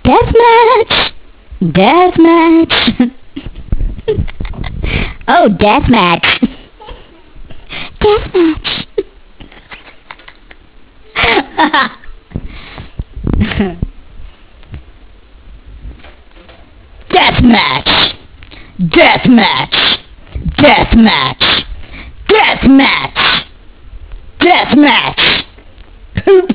Deathmatch! Deathmatch! Oh, deathmatch! Deathmatch! Deathmatch! Deathmatch! Deathmatch! Deathmatch! Deathmatch! Poop!